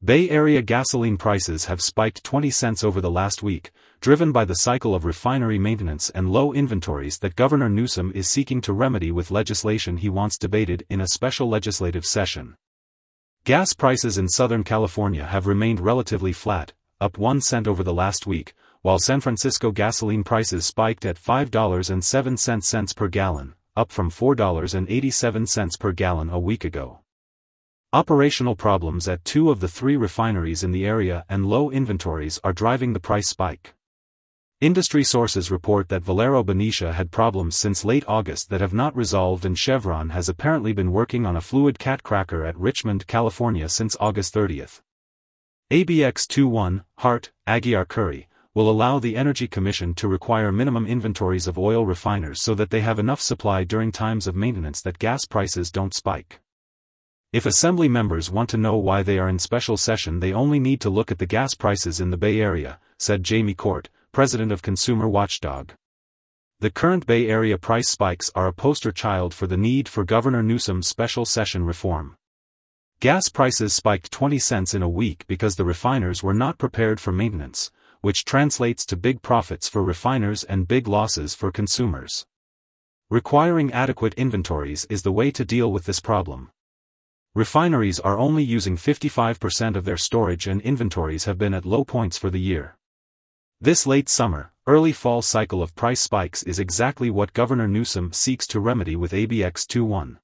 Bay Area gasoline prices have spiked 20 cents over the last week, driven by the cycle of refinery maintenance and low inventories that Governor Newsom is seeking to remedy with legislation he wants debated in a special legislative session. Gas prices in Southern California have remained relatively flat, up 1 cent over the last week, while San Francisco gasoline prices spiked at $5.07 per gallon, up from $4.87 per gallon a week ago. Operational problems at 2 of the 3 refineries in the area and low inventories are driving the price spike. Industry sources report that Valero Benicia had problems since late August that have not resolved, and Chevron has apparently been working on a fluid cat cracker at Richmond, California since August 30th. ABX 21, Hart, Aguiar Curry, will allow the Energy Commission to require minimum inventories of oil refiners so that they have enough supply during times of maintenance that gas prices don't spike. If Assembly members want to know why they are in special session, they only need to look at the gas prices in the Bay Area, said Jamie Court, president of Consumer Watchdog. The current Bay Area price spikes are a poster child for the need for Governor Newsom's special session reform. Gas prices spiked 20 cents in a week because the refiners were not prepared for maintenance, which translates to big profits for refiners and big losses for consumers. Requiring adequate inventories is the way to deal with this problem. Refineries are only using 55% of their storage, and inventories have been at low points for the year. This late summer, early fall cycle of price spikes is exactly what Governor Newsom seeks to remedy with ABX 21.